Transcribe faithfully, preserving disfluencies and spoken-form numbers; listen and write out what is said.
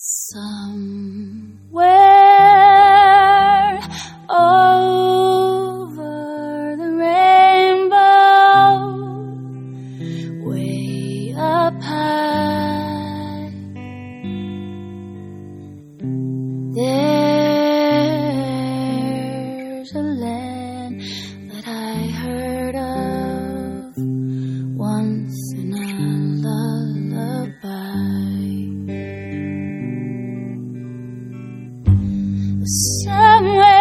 Somewhere over the rainbow, way up high, there's a land that I heard of once in a lullaby. Somewhere